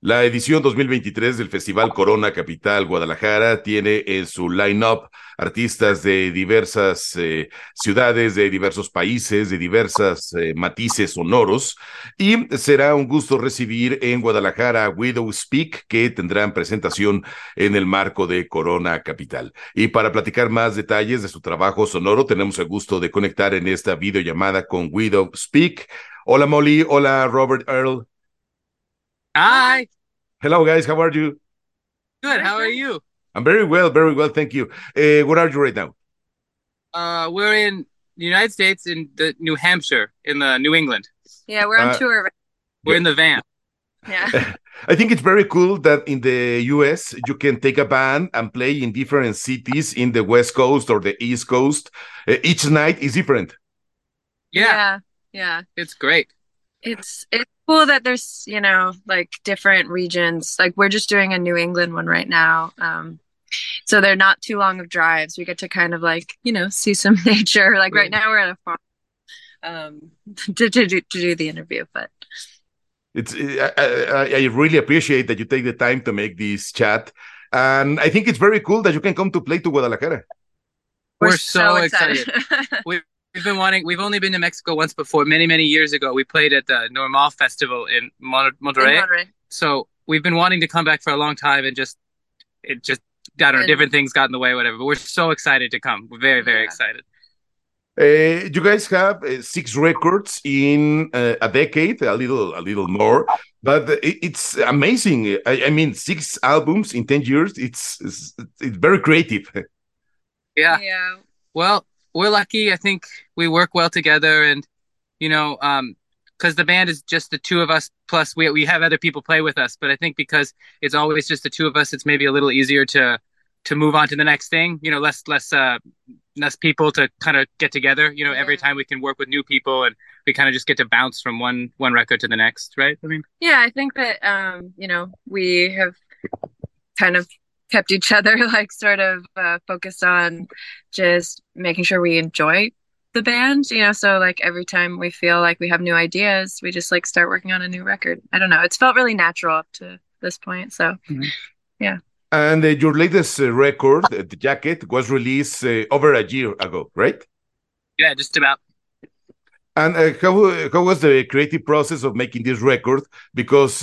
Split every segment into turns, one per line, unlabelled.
La edición 2023 del Festival Corona Capital Guadalajara tiene en su line-up artistas de diversas ciudades, de diversos países, de diversas matices sonoros, y será un gusto recibir en Guadalajara a Widow Speak, que tendrán presentación en el marco de Corona Capital. Y para platicar más detalles de su trabajo sonoro, tenemos el gusto de conectar en esta videollamada con Widow Speak. Hola Molly, hola Robert Earl.
Hi,
Hello guys, how are you?
good. How are you?
I'm very well, thank you. Where are you right now?
We're in the United States in the New Hampshire in the New England.
Yeah, we're on
Uh,
tour.
We're in the van.
Yeah.
I think it's very cool that in the US you can take a band and play in different cities in the West Coast or the East Coast. Each night is different.
Yeah,
Yeah. Yeah.
it's great.
It's cool that there's, like different regions. Like we're just doing a New England one right now. So they're not too long of drives. We get to kind of like, see some nature. Like right now we're at a farm to do the interview, but
It's I really appreciate that you take the time to make this chat, and I think it's very cool that you can come to play to Guadalajara.
We're
so
so excited. We, we've been wanting. We've only been to Mexico once before, many, many years ago. We played at the Normal Festival in
in
Monterrey.
Monterey.
So we've been wanting to come back for a long time, and I don't know, different things got in the way, whatever. But we're so excited to come. We're very, very
Yeah.
excited.
You guys have six records in a decade, a little more, but it's amazing. I mean, six albums in 10 years. It's very creative.
Yeah.
Yeah.
Well, we're lucky. I think we work well together, and because the band is just the two of us. Plus, we have other people play with us. But I think because it's always just the two of us, it's maybe a little easier to move on to the next thing. Less people to kind of get together. Every
Yeah.
time we can work with new people, and we kind of just get to bounce from one record to the next, right? I mean,
Yeah, I think that we have kind of kept each other like sort of focused on just making sure we enjoy the band, so like every time we feel like we have new ideas, we just like start working on a new record. I don't know. It's felt really natural up to this point. So,
mhm.
yeah.
And your latest record, The Jacket, was released over a year ago, right?
Yeah, just about.
And how was the creative process of making this record? Because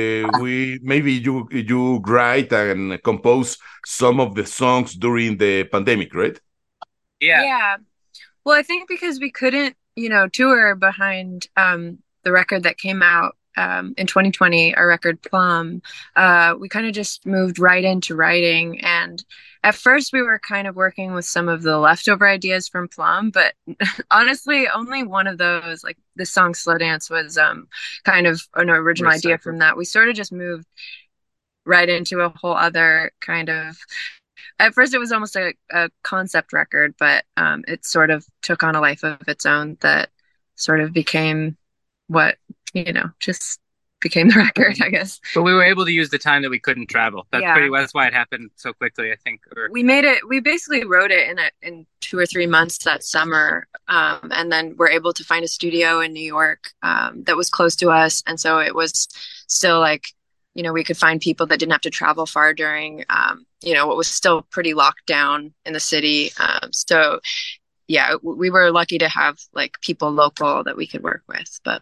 we maybe you write and compose some of the songs during the pandemic, right?
Yeah,
Yeah. Well, I think because we couldn't, tour behind the record that came out in 2020, our record Plum, we kind of just moved right into writing. And at first, we were kind of working with some of the leftover ideas from Plum, but honestly, only one of those, like the song Slow Dance, was kind of an original idea
recycled.
from that. We sort of just moved right into a whole other kind of at first it was almost a concept record, but it sort of took on a life of its own that sort of became what, just became the record, I guess.
But we were able to use the time that we couldn't travel.
Yeah.
That's why it happened so quickly, I think.
We basically wrote it in 2 or 3 months that summer. And then we're able to find a studio in New York that was close to us. And so it was still like, we could find people that didn't have to travel far during, what was still pretty locked down in the city. So yeah, we were lucky to have like people local that we could work with, but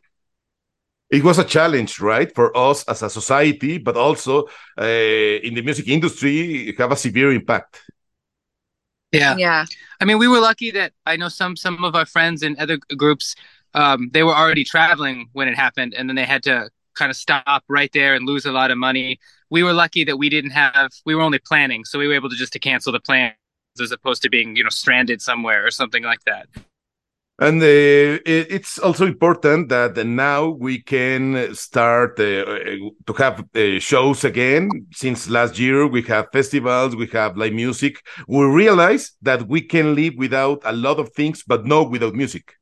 It was a challenge, right, for us as a society, but also in the music industry, it have a severe impact.
Yeah.
yeah.
I mean, we were lucky that I know some of our friends in other groups, they were already traveling when it happened, and then they had to kind of stop right there and lose a lot of money. We were lucky that we were only planning, so we were able to cancel the plans as opposed to being, stranded somewhere or something like that.
And it's also important that now we can start to have shows again. Since last year, we have festivals, we have live music. We realize that we can live without a lot of things, but no without music.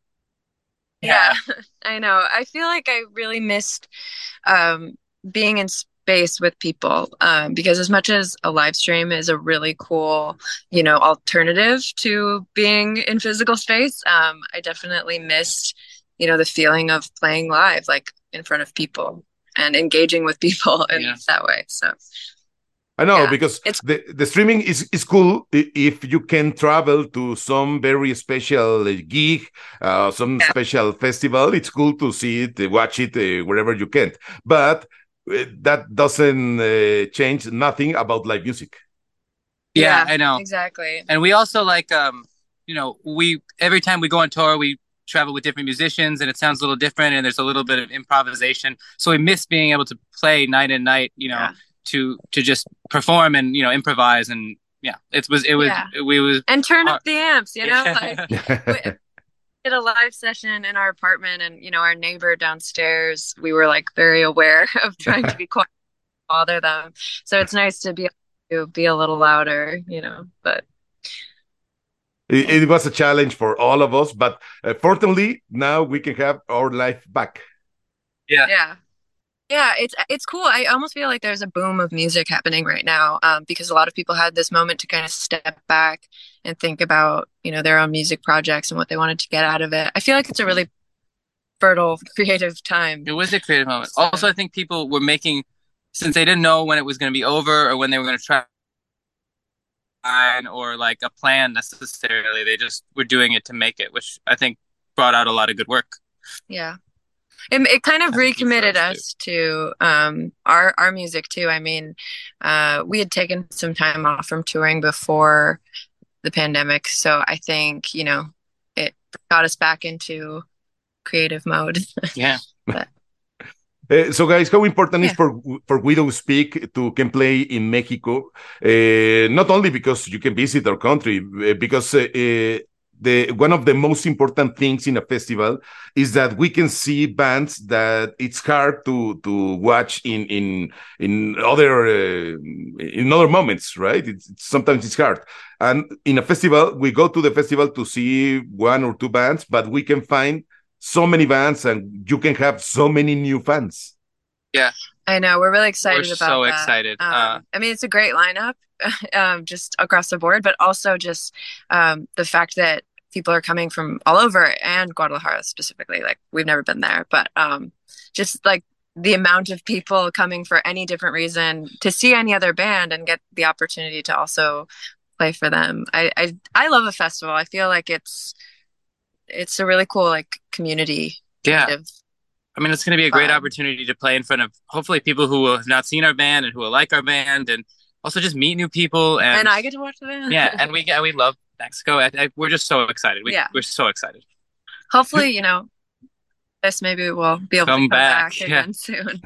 Yeah, I know. I feel like I really missed being in space with people because as much as a live stream is a really cool, alternative to being in physical space, I definitely missed, the feeling of playing live, like in front of people. and engaging with people in that way. So
I know, because the streaming is cool if you can travel to some very special gig, some special festival. It's cool to see it, watch it wherever you can. But that doesn't change nothing about live music.
Yeah, I know.
Exactly.
And we also like, we every time we go on tour, we travel with different musicians and it sounds a little different and there's a little bit of improvisation. So we miss being able to play night and night, to just perform and improvise, and we was
and turn up the amps, like we did a live session in our apartment, and our neighbor downstairs, we were like very aware of trying to be quiet, bother them, so it's nice to be a little louder, but
it was a challenge for all of us, but fortunately now we can have our life back.
Yeah, it's cool. I almost feel like there's a boom of music happening right now, because a lot of people had this moment to kind of step back and think about, their own music projects and what they wanted to get out of it. I feel like it's a really fertile, creative time.
It was a creative moment. Also, I think people were making, since they didn't know when it was going to be over or when they were going to try or like a plan necessarily, they just were doing it to make it, which I think brought out a lot of good work.
Yeah. It kind of recommitted us to our music too. I mean, we had taken some time off from touring before the pandemic, so I think it got us back into creative mode.
Yeah.
So guys, how important is for Widow Speak to can play in Mexico? Not only because you can visit our country, because one of the most important things in a festival is that we can see bands that it's hard to watch in other moments, right? Sometimes it's hard, and in a festival we go to the festival to see one or two bands, but we can find so many bands and you can have so many new fans.
Yeah,
I know, we're really excited about that.
We're so excited.
I mean, it's a great lineup, just across the board, but also just the fact that people are coming from all over, and Guadalajara specifically. Like, we've never been there, but just like the amount of people coming for any different reason to see any other band and get the opportunity to also play for them. I love a festival. I feel like it's a really cool community.
Yeah. I mean, it's going to be a great opportunity to play in front of hopefully people who have not seen our band and who will like our band, and also just meet new people. And
I get to watch the band.
Yeah, and we love Mexico. We're just so excited. We're so excited.
Hopefully, maybe we'll be able to come back again soon.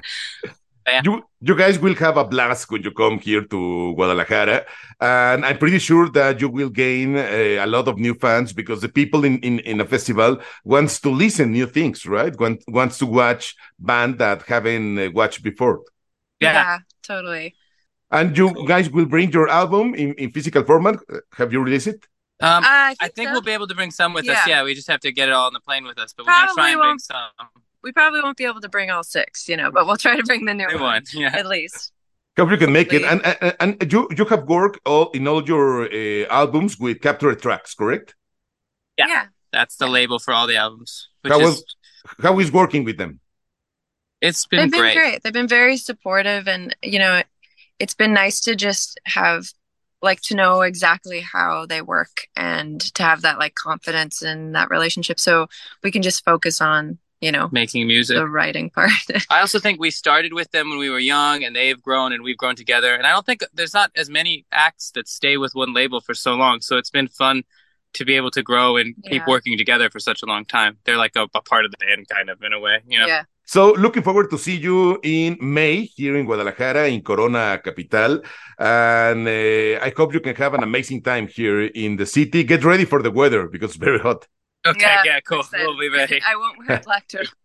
You guys will have a blast when you come here to Guadalajara, and I'm pretty sure that you will gain a lot of new fans, because the people in a festival wants to listen new things, right? Wants to watch band that haven't watched before.
Yeah, totally.
And you guys will bring your album in physical format. Have you released it?
I think we'll be able to bring some with us. Yeah, we just have to get it all on the plane with us, but we're going to try and bring some.
We probably won't be able to bring all 6, but we'll try to bring the new one, at least.
Hope you can make it. And you have worked in all your albums with Captured Tracks, correct?
Yeah. That's the label for all the albums.
How is working with them?
It's been great.
They've been very supportive, and it's been nice to just have to know exactly how they work and to have that confidence in that relationship, so we can just focus on
making music,
the writing part.
I also think we started with them when we were young, and they've grown and we've grown together. And I don't think there's not as many acts that stay with one label for so long. So it's been fun to be able to grow and keep working together for such a long time. They're like a part of the band, kind of, in a way.
Yeah.
So looking forward to see you in May here in Guadalajara, in Corona Capital. And I hope you can have an amazing time here in the city. Get ready for the weather because it's very hot.
Okay, yeah, cool. We'll be ready.
I won't wear a black turtle.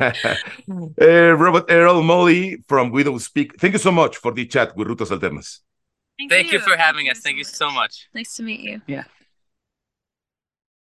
Robert Earl, Molly from Widow Speak, thank you so much for the chat with Rutas Alternas.
Thank you for having us. Thank you so much.
Nice to meet you.
Yeah.